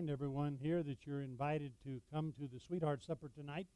remind everyone here that you're invited to come to the Sweetheart Supper tonight.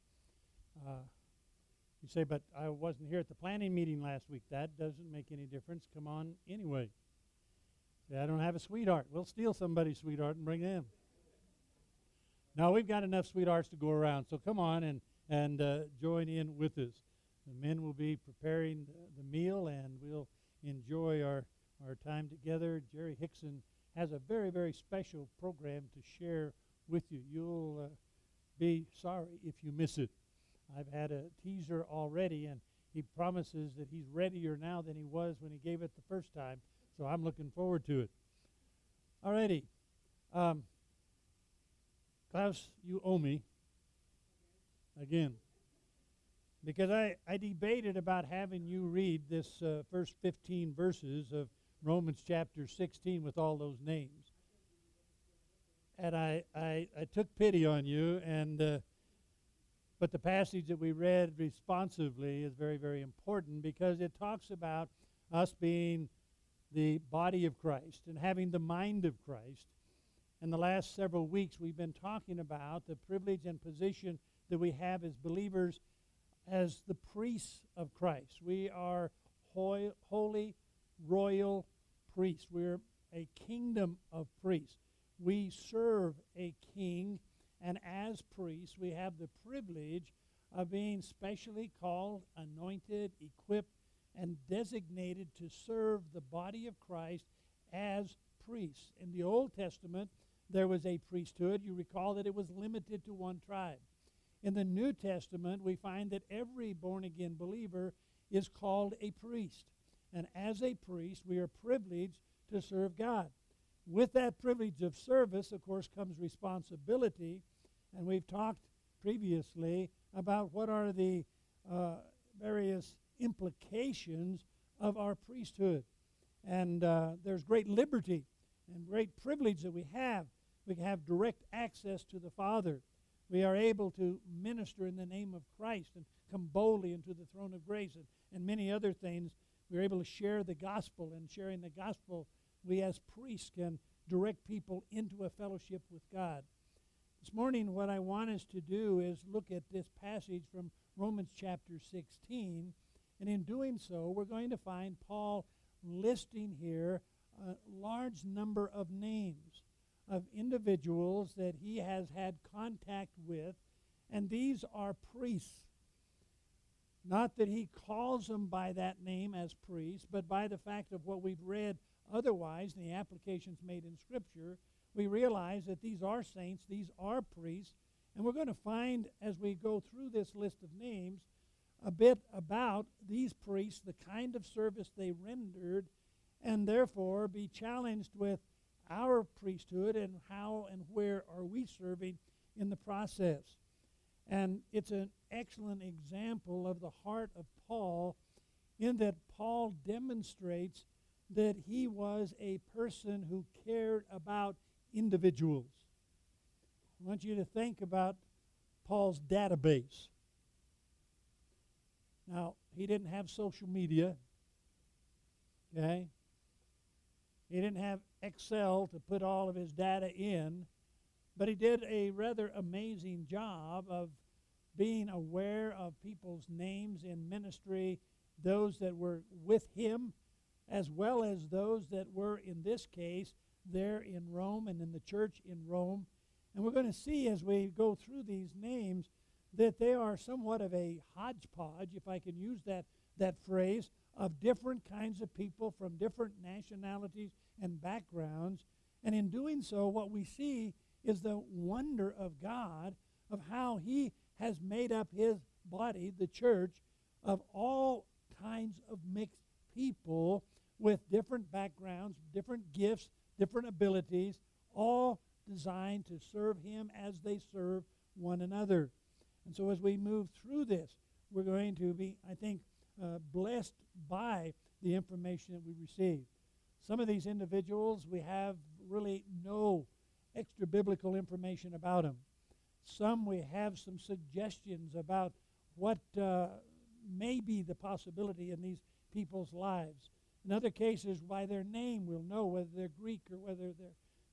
You say, but I wasn't here at the planning meeting last week. That doesn't make any difference. Come on anyway. Say, I don't have a sweetheart. We'll steal somebody's sweetheart and bring them. Now, we've got enough sweethearts to go around, so come on and join in with us. The men will be preparing the meal, and we'll enjoy our time together. Jerry Hickson has a very, very special program to share with you. You'll be sorry if you miss it. I've had a teaser already, and he promises that he's readier now than he was when he gave it the first time, so I'm looking forward to it. Alrighty. Klaus, you owe me again, because I debated about having you read this first 15 verses of Romans chapter 16 with all those names. And I took pity on you, and but the passage that we read responsively is very, very important because it talks about us being the body of Christ and having the mind of Christ. In the last several weeks, we've been talking about the privilege and position that we have as believers as the priests of Christ. We are holy, royal priests. We're a kingdom of priests. We serve a king, and as priests, we have the privilege of being specially called, anointed, equipped, and designated to serve the body of Christ as priests. In the Old Testament, there was a priesthood. You recall that it was limited to one tribe. In the New Testament, we find that every born-again believer is called a priest. And as a priest, we are privileged to serve God. With that privilege of service, of course, comes responsibility. And we've talked previously about what are the various implications of our priesthood. And there's great liberty and great privilege that we have. We have direct access to the Father. We are able to minister in the name of Christ and come boldly into the throne of grace and many other things. We're able to share the gospel, and sharing the gospel, we as priests can direct people into a fellowship with God. This morning, what I want us to do is look at this passage from Romans chapter 16, and in doing so, we're going to find Paul listing here a large number of names of individuals that he has had contact with, and these are priests. Not that he calls them by that name as priests, but by the fact of what we've read otherwise, and the applications made in Scripture, we realize that these are saints, these are priests, and we're going to find as we go through this list of names a bit about these priests, the kind of service they rendered, and therefore be challenged with our priesthood and how and where are we serving in the process. And it's an excellent example of the heart of Paul, in that Paul demonstrates that he was a person who cared about individuals. I want you to think about Paul's database. Now, he didn't have social media, okay? He didn't have Excel to put all of his data in, but he did a rather amazing job of being aware of people's names in ministry, those that were with him, as well as those that were, in this case, there in Rome and in the church in Rome. And we're going to see as we go through these names that they are somewhat of a hodgepodge, if I can use that phrase, of different kinds of people from different nationalities and backgrounds. And in doing so, what we see is the wonder of God, of how he has made up his body, the church, of all kinds of mixed people with different backgrounds, different gifts, different abilities, all designed to serve him as they serve one another. And so as we move through this, we're going to be, I think, blessed by the information that we receive. Some of these individuals, we have really no extra biblical information about them. Some we have some suggestions about what may be the possibility in these people's lives. In other cases, by their name, we'll know whether they're Greek or whether they're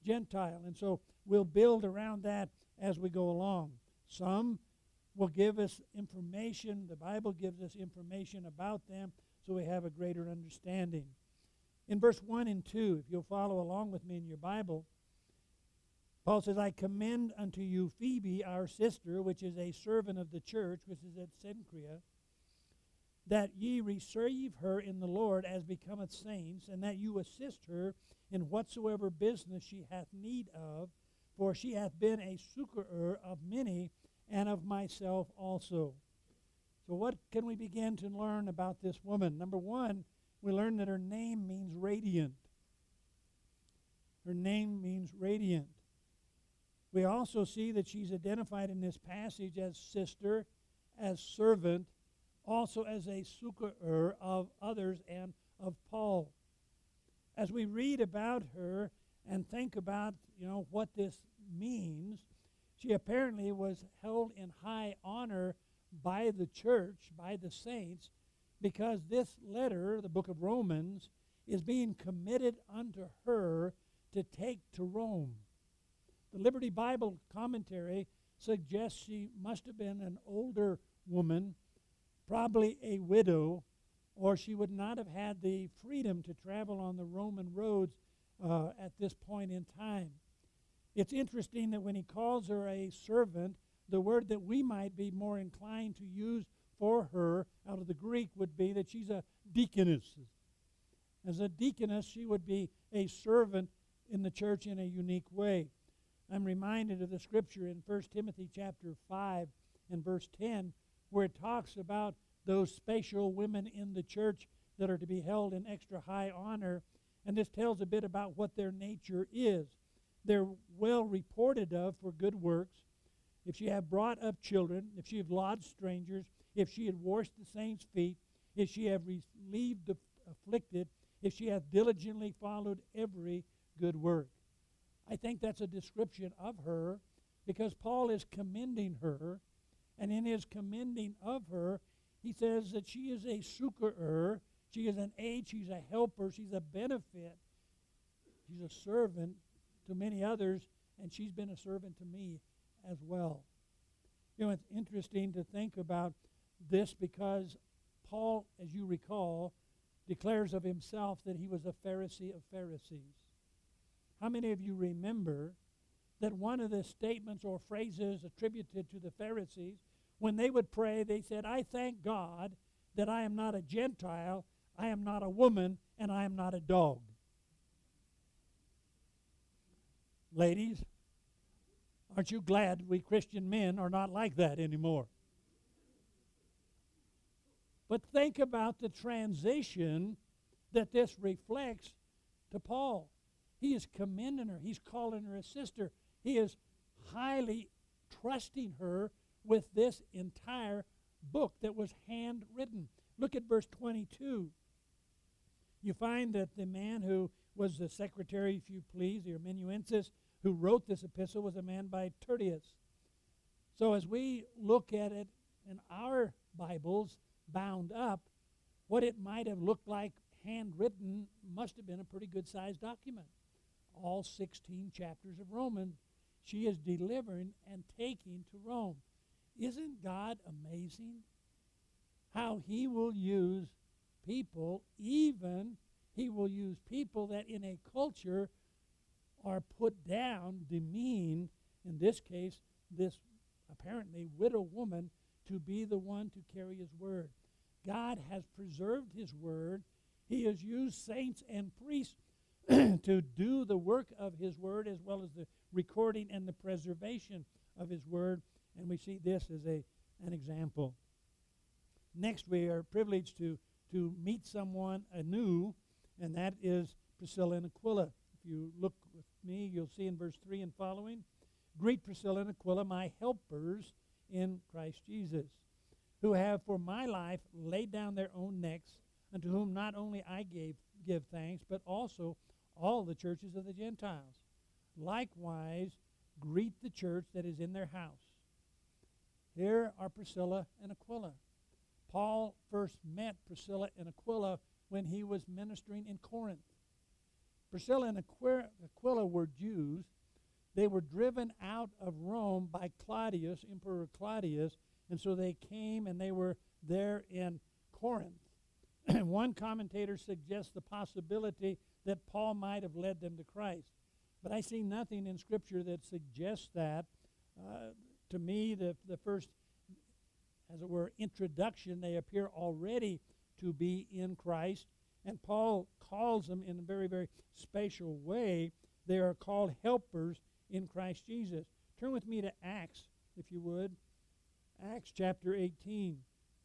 Gentile. And so we'll build around that as we go along. Some will give us information. The Bible gives us information about them so we have a greater understanding. In verse 1 and 2, if you'll follow along with me in your Bible, Paul says, I commend unto you Phoebe, our sister, which is a servant of the church, which is at Cenchrea, that ye receive her in the Lord as becometh saints, and that you assist her in whatsoever business she hath need of, for she hath been a succorer of many, and of myself also. So what can we begin to learn about this woman? Number one, we learn that her name means radiant. Her name means radiant. We also see that she's identified in this passage as sister, as servant, also as a succorer of others and of Paul. As we read about her and think about, what this means, she apparently was held in high honor by the church, by the saints, because this letter, the book of Romans, is being committed unto her to take to Rome. The Liberty Bible commentary suggests she must have been an older woman, probably a widow, or she would not have had the freedom to travel on the Roman roads at this point in time. It's interesting that when he calls her a servant, the word that we might be more inclined to use for her out of the Greek would be that she's a deaconess. As a deaconess, she would be a servant in the church in a unique way. I'm reminded of the scripture in 1 Timothy chapter 5 and verse 10, where it talks about those special women in the church that are to be held in extra high honor. And this tells a bit about what their nature is. They're well reported of for good works. If she have brought up children, if she have lodged strangers, if she had washed the saints' feet, if she have relieved the afflicted, if she hath diligently followed every good work. I think that's a description of her because Paul is commending her, and in his commending of her, he says that she is a succorer, she is an aid, she's a helper, she's a benefit, she's a servant to many others, and she's been a servant to me as well. It's interesting to think about this because Paul, as you recall, declares of himself that he was a Pharisee of Pharisees. How many of you remember that one of the statements or phrases attributed to the Pharisees, when they would pray, they said, I thank God that I am not a Gentile, I am not a woman, and I am not a dog. Ladies, aren't you glad we Christian men are not like that anymore? But think about the transition that this reflects to Paul. He is commending her. He's calling her a sister. He is highly trusting her with this entire book that was handwritten. Look at verse 22. You find that the man who was the secretary, if you please, the amanuensis, who wrote this epistle was a man by Tertius. So as we look at it in our Bibles, bound up, what it might have looked like handwritten must have been a pretty good-sized document. All 16 chapters of Romans, she is delivering and taking to Rome. Isn't God amazing? How he will use people, even he will use people that in a culture are put down, demeaned, in this case, this apparently widow woman, to be the one to carry his word. God has preserved his word. He has used saints and priests to do the work of his word as well as the recording and the preservation of his word. And we see this as an example. Next, we are privileged to meet someone anew, and that is Priscilla and Aquila. If you look with me, you'll see in verse 3 and following, greet Priscilla and Aquila, my helpers in Christ Jesus, who have for my life laid down their own necks, unto whom not only I give thanks, but also all the churches of the Gentiles. Likewise, greet the church that is in their house. Here are Priscilla and Aquila. Paul first met Priscilla and Aquila when he was ministering in Corinth. Priscilla and Aquila were Jews. They were driven out of Rome by Claudius, Emperor Claudius, and so they came and they were there in Corinth. One commentator suggests the possibility that Paul might have led them to Christ. But I see nothing in Scripture that suggests that. To me, the first, as it were, introduction, they appear already to be in Christ. And Paul calls them in a very, very special way. They are called helpers in Christ Jesus. Turn with me to Acts, if you would. Acts chapter 18.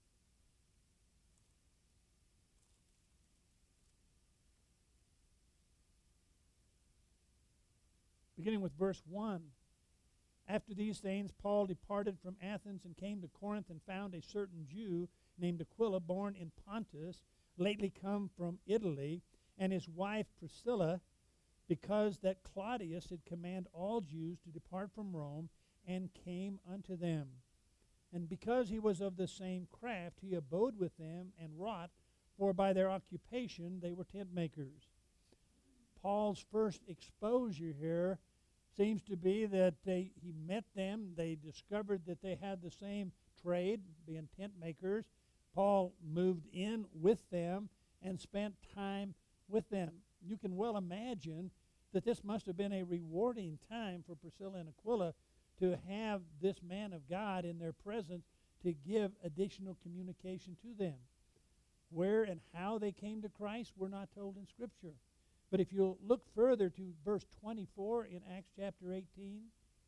Beginning with verse 1. After these things, Paul departed from Athens and came to Corinth and found a certain Jew named Aquila, born in Pontus, lately come from Italy, and his wife Priscilla, because that Claudius had commanded all Jews to depart from Rome, and came unto them. And because he was of the same craft, he abode with them and wrought, for by their occupation they were tent makers. Paul's first exposure here seems to be that he met them. They discovered that they had the same trade, being tent makers. Paul moved in with them and spent time with them. You can well imagine that this must have been a rewarding time for Priscilla and Aquila to have this man of God in their presence to give additional communication to them. Where and how they came to Christ, we're not told in Scripture. But if you'll look further to verse 24 in Acts chapter 18,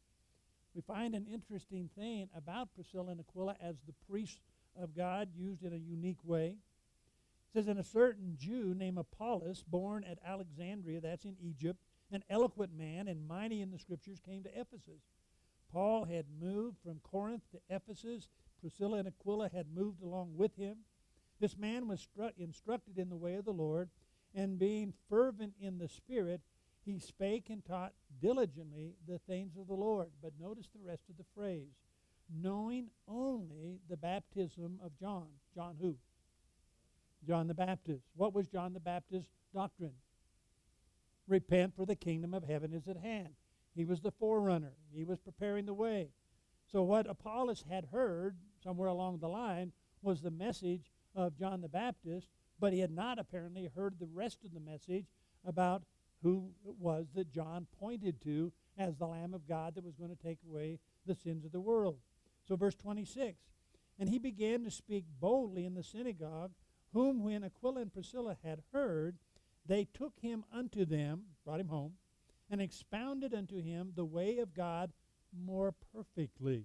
we find an interesting thing about Priscilla and Aquila as the priests of God used in a unique way. It says, and a certain Jew named Apollos, born at Alexandria, that's in Egypt, an eloquent man and mighty in the Scriptures, came to Ephesus. Paul had moved from Corinth to Ephesus. Priscilla and Aquila had moved along with him. This man was instructed in the way of the Lord, and being fervent in the Spirit, he spake and taught diligently the things of the Lord. But notice the rest of the phrase. Knowing only the baptism of John. John who? John the Baptist. What was John the Baptist's doctrine? Repent, for the kingdom of heaven is at hand. He was the forerunner. He was preparing the way. So what Apollos had heard somewhere along the line was the message of John the Baptist, but he had not apparently heard the rest of the message about who it was that John pointed to as the Lamb of God that was going to take away the sins of the world. So verse 26, and he began to speak boldly in the synagogue, whom when Aquila and Priscilla had heard, they took him unto them, brought him home, and expounded unto him the way of God more perfectly.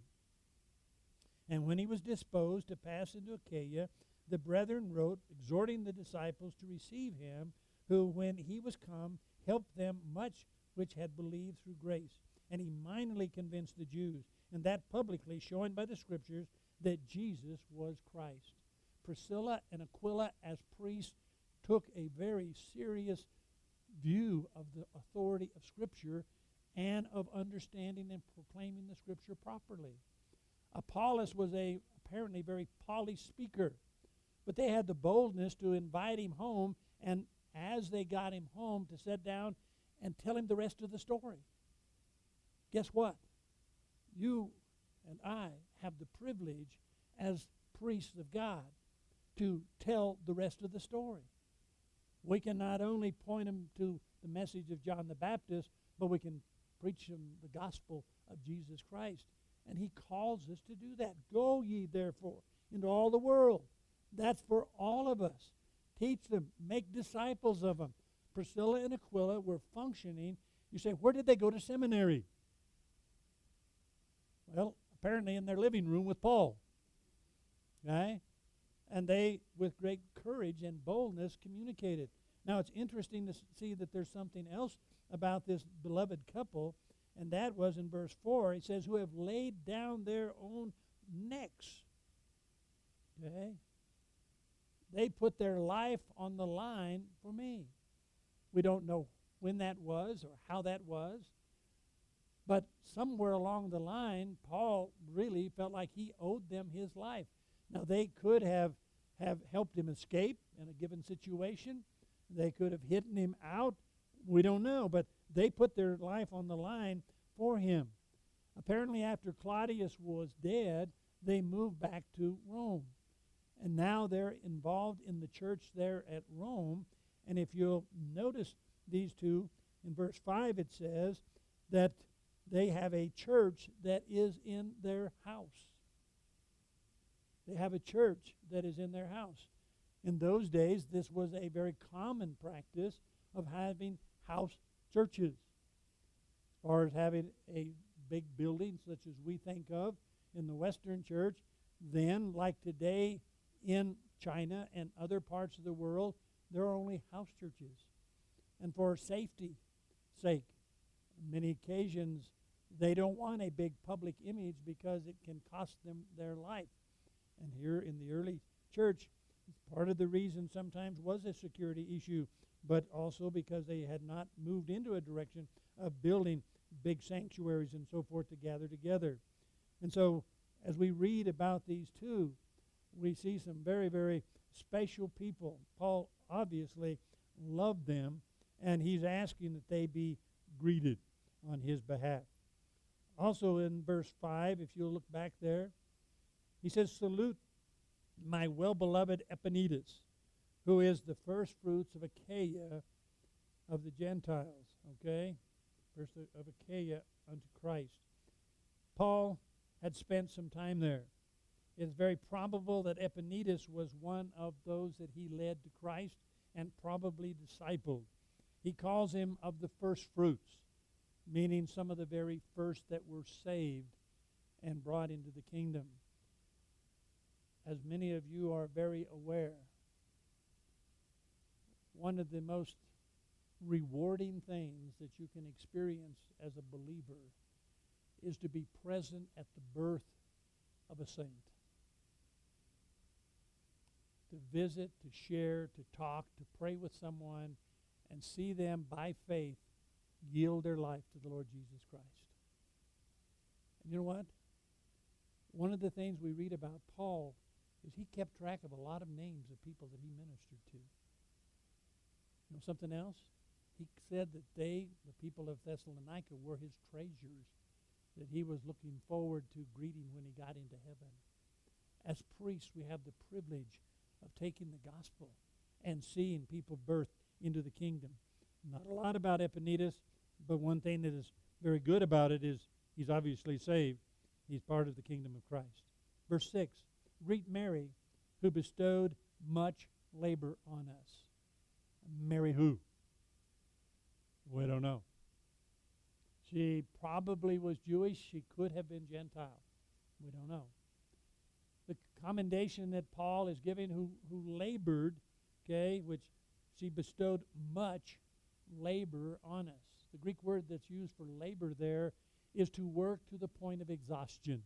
And when he was disposed to pass into Achaia, the brethren wrote, exhorting the disciples to receive him, who, when he was come, helped them much which had believed through grace. And he mightily convinced the Jews, and that publicly, showing by the Scriptures that Jesus was Christ. Priscilla and Aquila, as priests, took a very serious view of the authority of Scripture and of understanding and proclaiming the Scripture properly. Apollos was a apparently very polished speaker, but they had the boldness to invite him home, and as they got him home, to sit down and tell him the rest of the story. Guess what? You and I have the privilege as priests of God to tell the rest of the story. We can not only point them to the message of John the Baptist, but we can preach them the gospel of Jesus Christ. And he calls us to do that. Go ye therefore into all the world. That's for all of us. Teach them. Make disciples of them. Priscilla and Aquila were functioning. You say, where did they go to seminary? Well, apparently in their living room with Paul. Okay? And they, with great courage and boldness, communicated. Now, it's interesting to see that there's something else about this beloved couple, and that was in verse 4. It says, who have laid down their own necks. Okay? They put their life on the line for me. We don't know when that was or how that was, but somewhere along the line, Paul really felt like he owed them his life. Now, they could have helped him escape in a given situation. They could have hidden him out We don't know, but they put their life on the line for him. Apparently, after Claudius was dead, they moved back to Rome. And now they're involved in the church there at Rome. And if you'll notice these two, in verse 5 it says that they have a church that is in their house. They have a church that is in their house. In those days, this was a very common practice of having house churches. As far as having a big building such as we think of in the Western church, then, like today in China and other parts of the world, there are only house churches. And for safety's sake, on many occasions, they don't want a big public image because it can cost them their life. And here in the early church, part of the reason sometimes was a security issue, but also because they had not moved into a direction of building big sanctuaries and so forth to gather together. And so as we read about these two, we see some very, very special people. Paul obviously loved them, and he's asking that they be greeted on his behalf. Also in verse 5, if you'll look back there, he says, "Salute my well-beloved Epaenetus, who is the first fruits of Achaia of the Gentiles." Okay? First of Achaia unto Christ. Paul had spent some time there. It's very probable that Epaenetus was one of those that he led to Christ and probably discipled. He calls him of the first fruits, meaning some of the very first that were saved and brought into the kingdom. As many of you are very aware, one of the most rewarding things that you can experience as a believer is to be present at the birth of a saint. To visit, to share, to talk, to pray with someone, and see them by faith yield their life to the Lord Jesus Christ. And you know what? One of the things we read about Paul is he kept track of a lot of names of people that he ministered to. You know something else? He said that they, the people of Thessalonica, were his treasures that he was looking forward to greeting when he got into heaven. As priests, we have the privilege of taking the gospel and seeing people birthed into the kingdom. Not a lot about Epaenetus, but one thing that is very good about it is he's obviously saved. He's part of the kingdom of Christ. Verse 6, "Greet Mary, who bestowed much labor on us." Mary who? We don't know. She probably was Jewish. She could have been Gentile. We don't know. The commendation that Paul is giving who labored, okay, which she bestowed much labor on us. The Greek word that's used for labor there is to work to the point of exhaustion.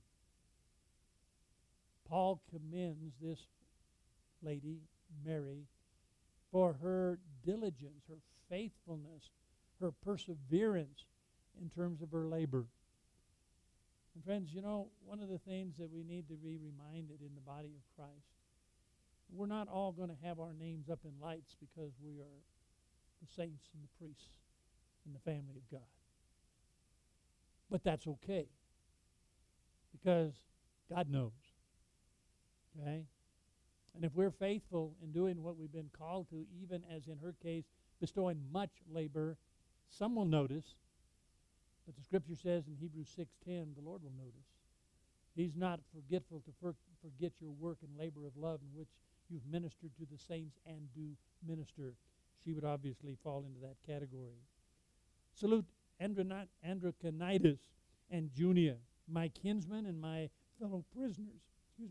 Paul commends this lady, Mary, for her diligence, her faithfulness, her perseverance in terms of her labor. And friends, you know, one of the things that we need to be reminded in the body of Christ, we're not all going to have our names up in lights because we are the saints and the priests in the family of God. But that's okay, because God knows. Okay? And if we're faithful in doing what we've been called to, even as in her case, bestowing much labor, some will notice. But the scripture says in Hebrews 6:10, the Lord will notice. He's not forgetful to forget your work and labor of love in which you've ministered to the saints and do minister. She would obviously fall into that category. Salute Androconitus and Junia, my kinsmen and my fellow prisoners,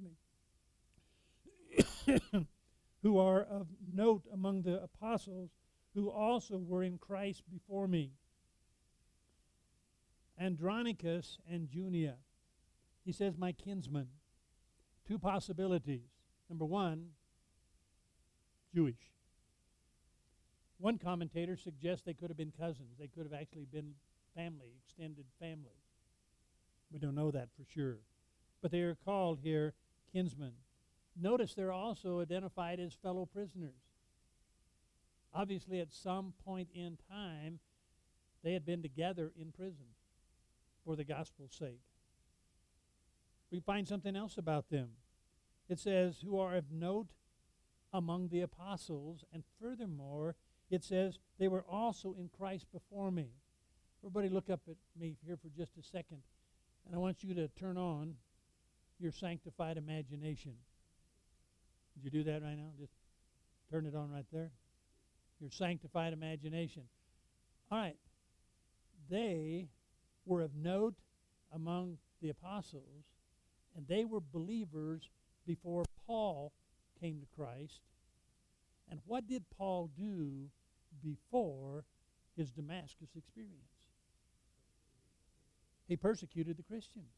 who are of note among the apostles, who also were in Christ before me. Andronicus and Junia. He says, my kinsmen. Two possibilities. Number one, Jewish. One commentator suggests they could have been cousins. They could have actually been family, extended family. We don't know that for sure. But they are called here kinsmen. Notice they're also identified as fellow prisoners. Obviously, at some point in time, they had been together in prison for the gospel's sake. We find something else about them. It says, who are of note among the apostles, and furthermore, it says, they were also in Christ before me. Everybody look up at me here for just a second, and I want you to turn on your sanctified imagination. Did you do that right now? Just turn it on right there. Your sanctified imagination. All right. They were of note among the apostles, and they were believers before Paul came to Christ. And what did Paul do before his Damascus experience? He persecuted the Christians.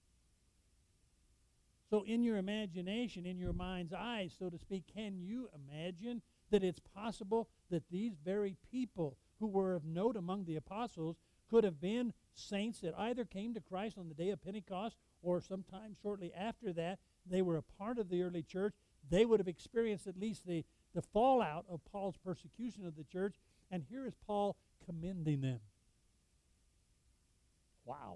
So in your imagination, in your mind's eye, so to speak, can you imagine that it's possible that these very people who were of note among the apostles could have been saints that either came to Christ on the day of Pentecost or sometime shortly after that? They were a part of the early church. They would have experienced at least the fallout of Paul's persecution of the church. And here is Paul commending them. Wow.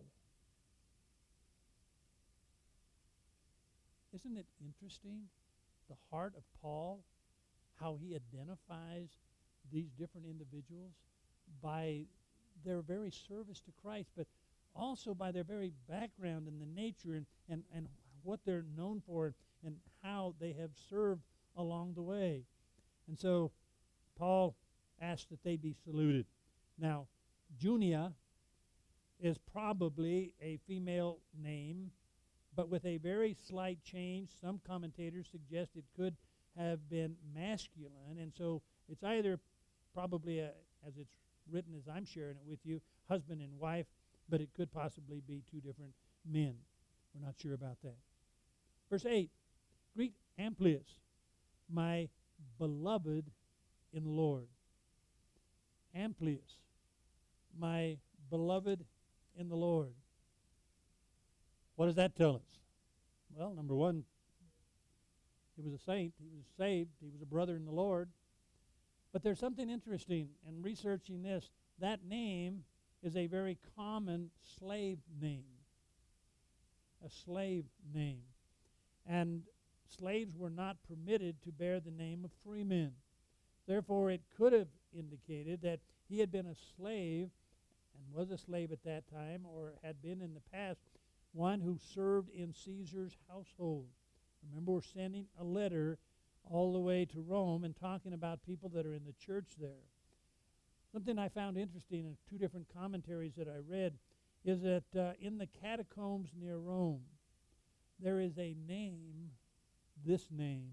Isn't it interesting, the heart of Paul, how he identifies these different individuals by their very service to Christ, but also by their very background and the nature and what they're known for and how they have served along the way. And so Paul asked that they be saluted. Now, Junia is probably a female name, but with a very slight change. Some commentators suggest it could have been masculine, and so it's either probably, as it's written as I'm sharing it with you, husband and wife, but it could possibly be two different men. We're not sure about that. Verse 8, greet Amplias, my beloved in the Lord. Amplias, my beloved in the Lord. What does that tell us? Well, number one, he was a saint. He was saved. He was a brother in the Lord. But there's something interesting in researching this. That name is a very common slave name. A slave name. And slaves were not permitted to bear the name of free men. Therefore, it could have indicated that he had been a slave and was a slave at that time, or had been in the past, one who served in Caesar's household. Remember, we're sending a letter all the way to Rome and talking about people that are in the church there. Something I found interesting in two different commentaries that I read is that in the catacombs near Rome, there is a name, this name,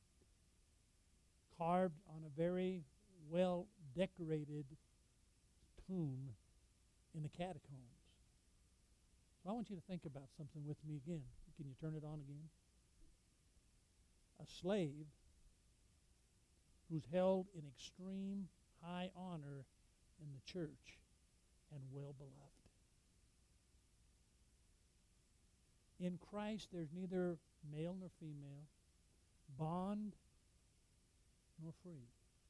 carved on a very well-decorated tomb in the catacombs. So I want you to think about something with me again. Can you turn it on again? A slave who's held in extreme high honor in the church and well beloved. In Christ, there's neither male nor female, bond nor free,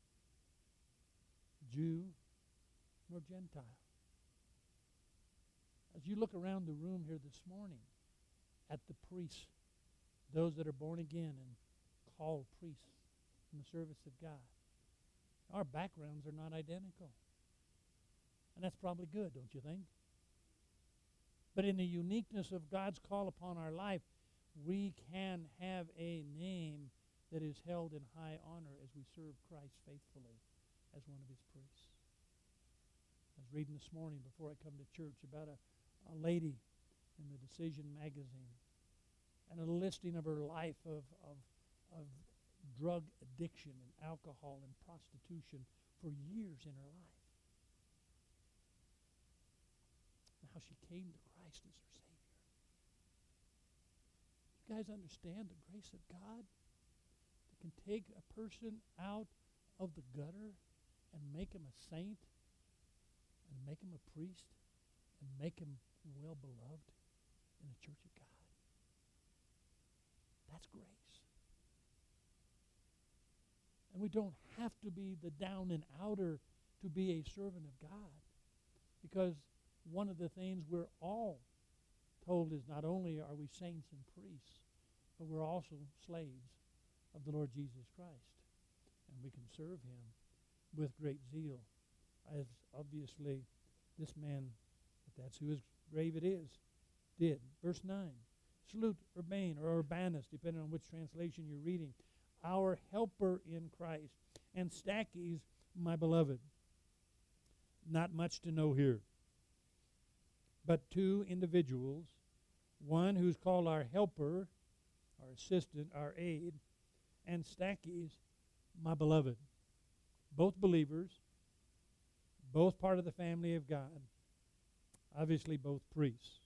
Jew nor Gentile. As you look around the room here this morning at the priests, those that are born again and called priests in the service of God, our backgrounds are not identical. And that's probably good, don't you think? But in the uniqueness of God's call upon our life, we can have a name that is held in high honor as we serve Christ faithfully as one of his priests. I was reading this morning before I come to church about a lady in the Decision magazine and a listing of her life of drug addiction and alcohol and prostitution for years in her life. And how she came to Christ as her Savior. You guys understand the grace of God that can take a person out of the gutter and make him a saint and make him a priest and make him well beloved in the church of God? That's grace. And we don't have to be the down and outer to be a servant of God. Because one of the things we're all told is not only are we saints and priests, but we're also slaves of the Lord Jesus Christ. And we can serve him with great zeal, as obviously this man, if that's whose grave it is, did. Verse 9, salute Urbain or Urbanus, depending on which translation you're reading, our helper in Christ, and Stachys, my beloved. Not much to know here, but two individuals, one who's called our helper, our assistant, our aid, and Stachys, my beloved. Both believers, both part of the family of God, obviously both priests.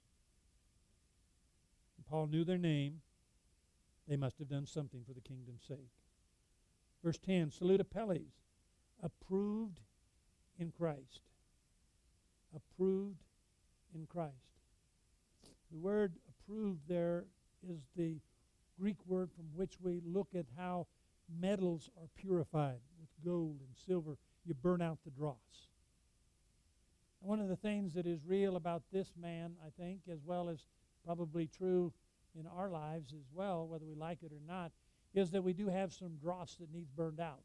And Paul knew their name. They must have done something for the kingdom's sake. Verse 10, salute Apelles, approved in Christ. Approved in Christ. The word approved there is the Greek word from which we look at how metals are purified with gold and silver. You burn out the dross. And one of the things that is real about this man, I think, as well as probably true in our lives as well, whether we like it or not, is that we do have some dross that needs burned out.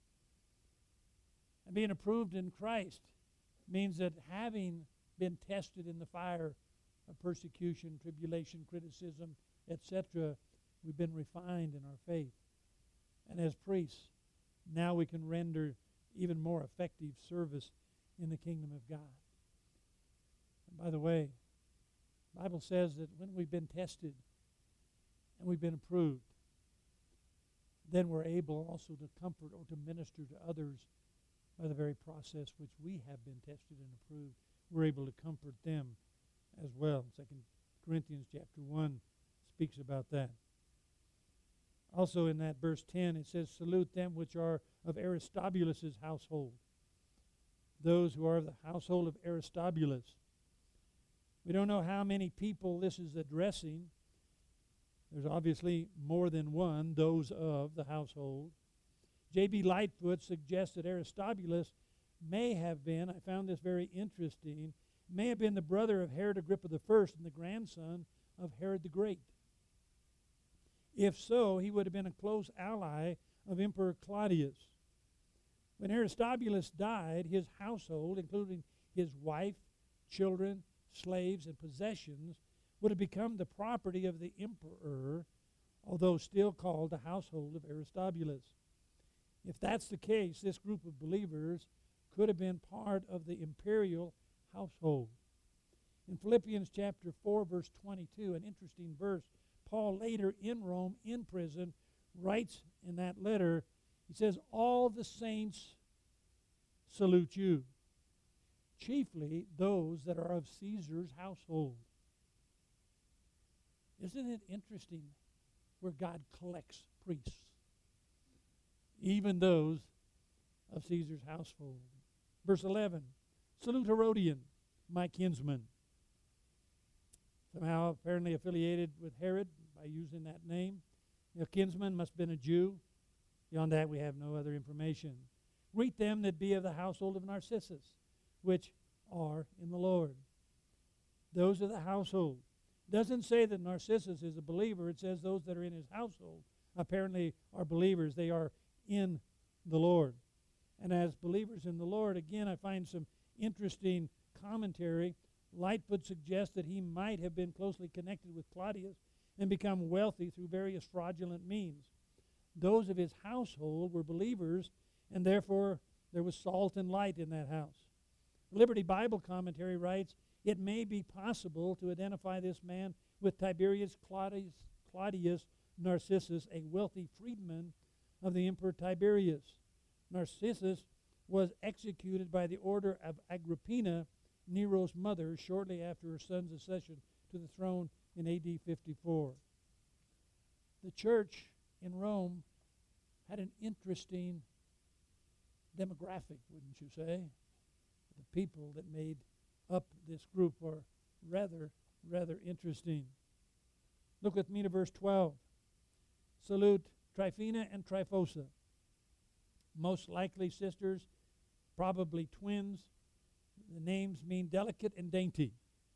And being approved in Christ means that having been tested in the fire of persecution, tribulation, criticism, etc., we've been refined in our faith. And as priests, now we can render even more effective service in the kingdom of God. And by the way, the Bible says that when we've been tested and we've been approved, then we're able also to comfort or to minister to others by the very process which we have been tested and approved. We're able to comfort them as well. 2 Corinthians chapter 1 speaks about that. Also in that verse 10, it says, salute them which are of Aristobulus' household. Those who are of the household of Aristobulus. We don't know how many people this is addressing. There's obviously more than one, those of the household. J.B. Lightfoot suggests that Aristobulus may have been, I found this very interesting, may have been the brother of Herod Agrippa I and the grandson of Herod the Great. If so, he would have been a close ally of Emperor Claudius. When Aristobulus died, his household, including his wife, children, slaves, and possessions, would have become the property of the emperor, although still called the household of Aristobulus. If that's the case, this group of believers could have been part of the imperial household. In Philippians chapter 4, verse 22, an interesting verse, Paul later in Rome, in prison, writes in that letter, he says, all the saints salute you, chiefly those that are of Caesar's household. Isn't it interesting where God collects priests? Even those of Caesar's household. Verse 11, salute Herodian, my kinsman. Somehow apparently affiliated with Herod by using that name. Your kinsman must have been a Jew. Beyond that we have no other information. Greet them that be of the household of Narcissus, which are in the Lord. Those of the household. Doesn't say that Narcissus is a believer. It says those that are in his household apparently are believers. They are in the Lord. And as believers in the Lord, again, I find some interesting commentary. Lightfoot suggests that he might have been closely connected with Claudius and become wealthy through various fraudulent means. Those of his household were believers, and therefore there was salt and light in that house. Liberty Bible Commentary writes, it may be possible to identify this man with Tiberius Claudius Narcissus, a wealthy freedman of the Emperor Tiberius. Narcissus was executed by the order of Agrippina, Nero's mother, shortly after her son's accession to the throne in AD 54. The church in Rome had an interesting demographic, wouldn't you say? The people that made up this group are rather interesting. Look with me to verse 12. Salute Tryphena and Tryphosa. most likely sisters, probably twins. The names mean delicate and dainty.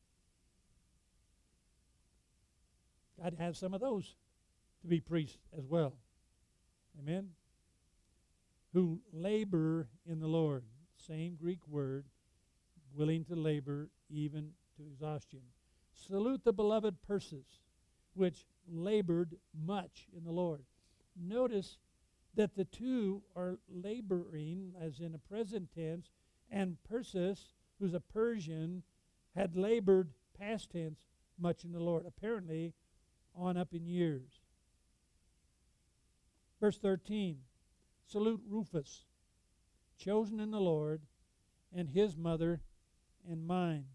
God has some of those to be priests as well. Amen? Who labor in the Lord. Same Greek word, willing to labor even to exhaustion. Salute the beloved Persis, which labored much in the Lord. Notice that the two are laboring, as in a present tense, and Persis, who's a Persian, had labored, past tense, much in the Lord, apparently on up in years. Verse 13, salute Rufus, chosen in the Lord, and his mother and mine.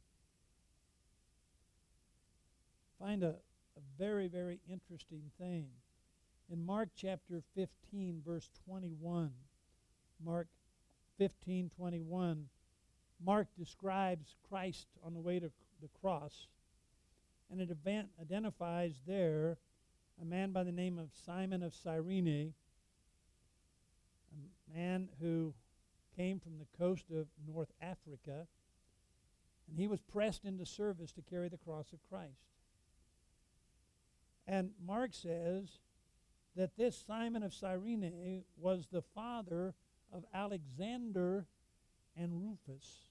Find a very, very interesting thing. In Mark chapter 15, verse 21, Mark 15:21, Mark describes Christ on the way to the cross, and it identifies there a man by the name of Simon of Cyrene, a man who came from the coast of North Africa, and he was pressed into service to carry the cross of Christ. And Mark says that this Simon of Cyrene was the father of Alexander and Rufus.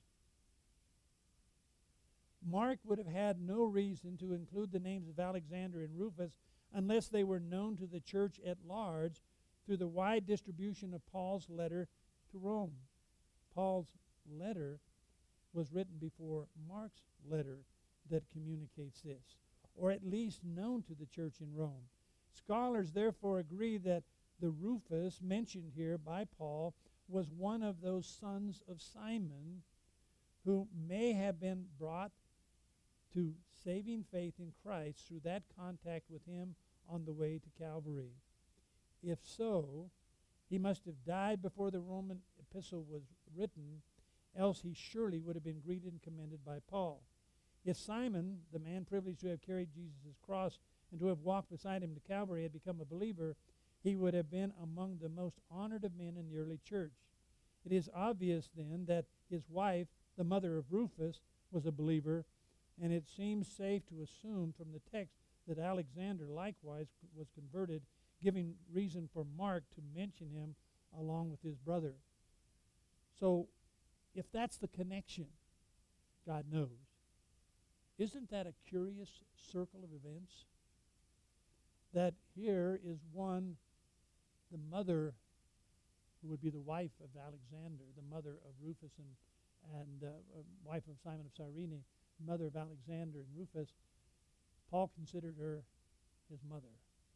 Mark would have had no reason to include the names of Alexander and Rufus unless they were known to the church at large through the wide distribution of Paul's letter to Rome. Paul's letter was written before Mark's letter that communicates this, or at least known to the church in Rome. Scholars therefore agree that the Rufus mentioned here by Paul was one of those sons of Simon who may have been brought to saving faith in Christ through that contact with him on the way to Calvary. If so, he must have died before the Roman epistle was written, else he surely would have been greeted and commended by Paul. If Simon, the man privileged to have carried Jesus' cross and to have walked beside him to Calvary, had become a believer, he would have been among the most honored of men in the early church. It is obvious then that his wife, the mother of Rufus, was a believer, and it seems safe to assume from the text that Alexander likewise was converted, giving reason for Mark to mention him along with his brother. So, if that's the connection, God knows. Isn't that a curious circle of events? That here is one, the mother, who would be the wife of Alexander, the mother of Rufus and wife of Simon of Cyrene, mother of Alexander and Rufus. Paul considered her his mother.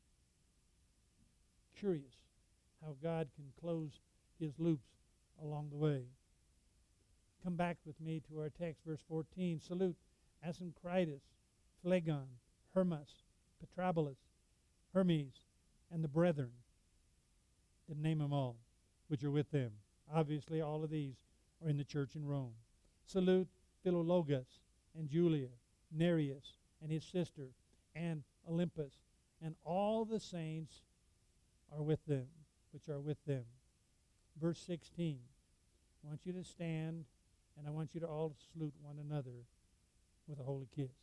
Curious how God can close his loops along the way. Come back with me to our text, verse 14. Salute Asyncritus, Phlegon, Hermas, Patrobulus, Hermes, and the brethren. Didn't name them all, which are with them. Obviously, all of these are in the church in Rome. Salute Philologus and Julia, Nereus and his sister, and Olympus, and all the saints are with them, which are with them. Verse 16. I want you to stand, and I want you to all salute one another with a holy kiss.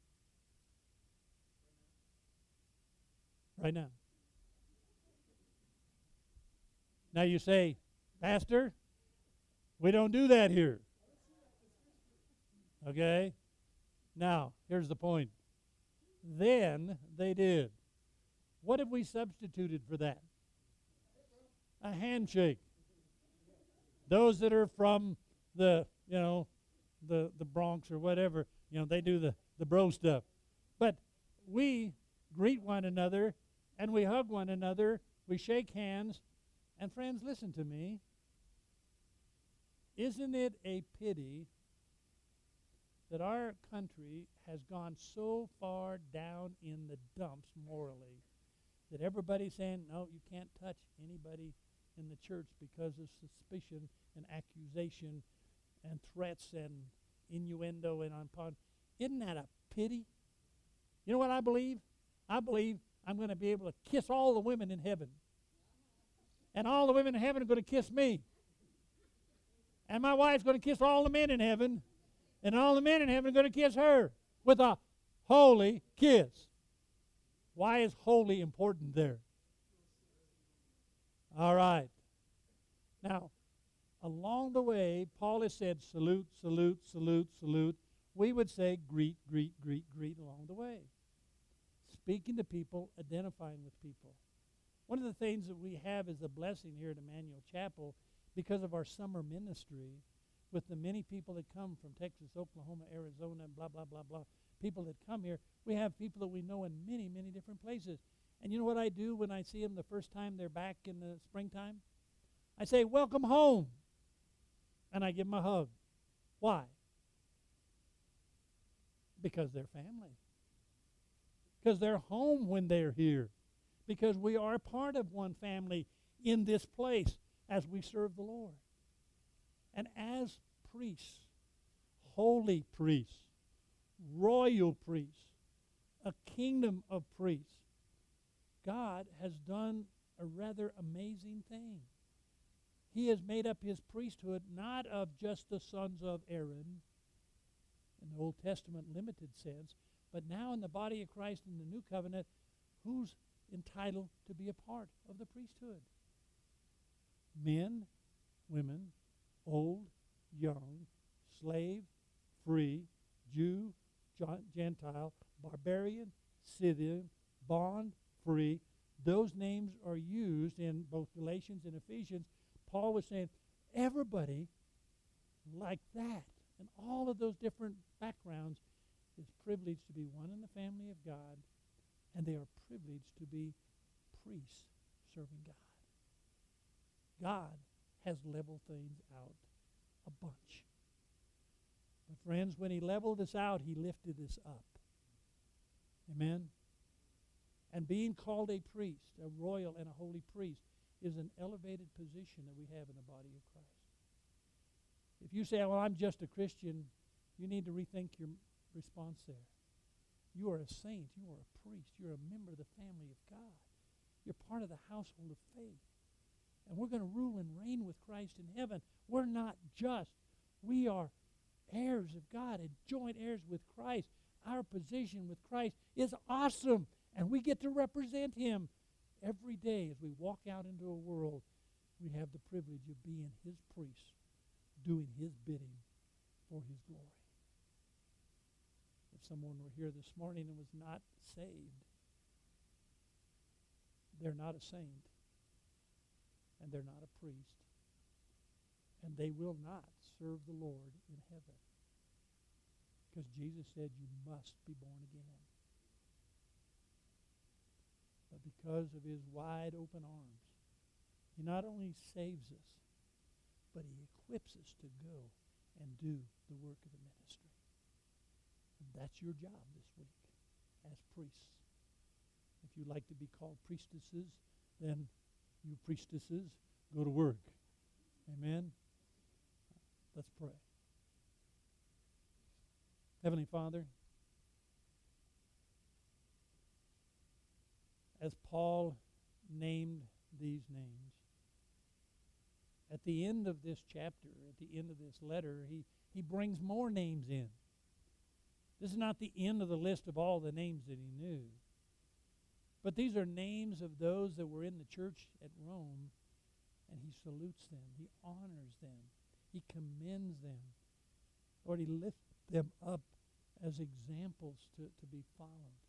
Right now. Now you say, Pastor, we don't do that here. Okay? Now, here's the point. Then they did. What have we substituted for that? A handshake. Those that are from the Bronx or whatever, they do the bro stuff. But we greet one another and we hug one another, we shake hands, and friends, listen to me. Isn't it a pity that our country has gone so far down in the dumps morally that everybody's saying, no, you can't touch anybody in the church because of suspicion and accusation and threats and innuendo and upon. Isn't that a pity? You know what I believe? I believe I'm going to be able to kiss all the women in heaven. And all the women in heaven are going to kiss me. And my wife's going to kiss all the men in heaven. And all the men in heaven are going to kiss her with a holy kiss. Why is holy important there? All right. Now, along the way, Paul has said salute, salute, salute, salute. We would say greet, greet, greet, greet along the way. Speaking to people, identifying with people. One of the things that we have is a blessing here at Emmanuel Chapel because of our summer ministry with the many people that come from Texas, Oklahoma, Arizona, blah, blah, blah, blah. People that come here, we have people that we know in many, many different places. And you know what I do when I see them the first time they're back in the springtime? I say, welcome home. And I give them a hug. Why? Because they're family. Because they're home when they're here. Because we are part of one family in this place as we serve the Lord. And as priests, holy priests, royal priests, a kingdom of priests, God has done a rather amazing thing. He has made up his priesthood not of just the sons of Aaron, in the Old Testament limited sense, but now in the body of Christ in the New Covenant, who's entitled to be a part of the priesthood? Men, women, old, young, slave, free, Jew, Gentile, barbarian, Scythian, bond, free. Those names are used in both Galatians and Ephesians. Paul was saying, everybody like that, and all of those different backgrounds, is privileged to be one in the family of God, and they are privileged to be priests serving God. God has leveled things out a bunch. But friends, when he leveled us out, he lifted us up. Amen? And being called a priest, a royal and a holy priest, is an elevated position that we have in the body of Christ. If you say, well, I'm just a Christian, you need to rethink your response there. You are a saint. You are a priest. You're a member of the family of God. You're part of the household of faith. And we're going to rule and reign with Christ in heaven. We're not just. We are heirs of God and joint heirs with Christ. Our position with Christ is awesome. And we get to represent him every day as we walk out into a world. We have the privilege of being his priests, doing his bidding for his glory. If someone were here this morning and was not saved, they're not a saint, and they're not a priest, and they will not serve the Lord in heaven. Because Jesus said you must be born again. But because of his wide open arms, he not only saves us, but he equips us to go and do the work of the ministry. And that's your job this week as priests. If you like to be called priestesses, then you priestesses go to work. Amen? Let's pray. Heavenly Father, as Paul named these names, at the end of this chapter, at the end of this letter, he brings more names in. This is not the end of the list of all the names that he knew. But these are names of those that were in the church at Rome, and he salutes them. He honors them. He commends them. Lord, he lifts them up as examples to be followed.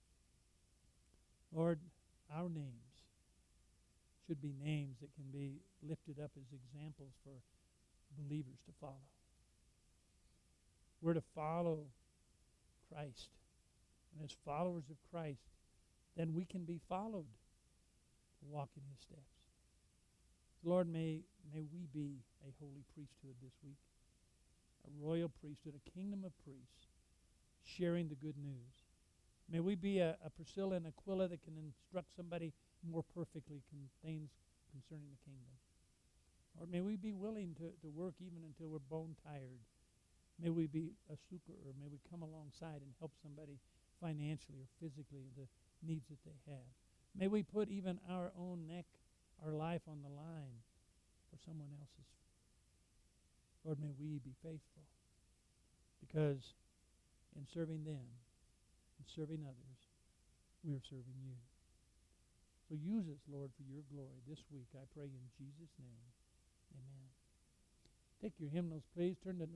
Lord, our names should be names that can be lifted up as examples for believers to follow. We're to follow Christ. And as followers of Christ, then we can be followed to walk in his steps. Lord, may we be a holy priesthood this week, a royal priesthood, a kingdom of priests, sharing the good news. May we be a Priscilla and Aquila that can instruct somebody more perfectly things concerning the kingdom. Or may we be willing to work even until we're bone tired. May we be a succor, or may we come alongside and help somebody financially or physically, the needs that they have. May we put even our own neck our life on the line for someone else's. Lord, may we be faithful, because in serving them and serving others, we are serving you. So use us, Lord, for your glory this week, I pray in Jesus' name. Amen. Take your hymnals, please. Turn to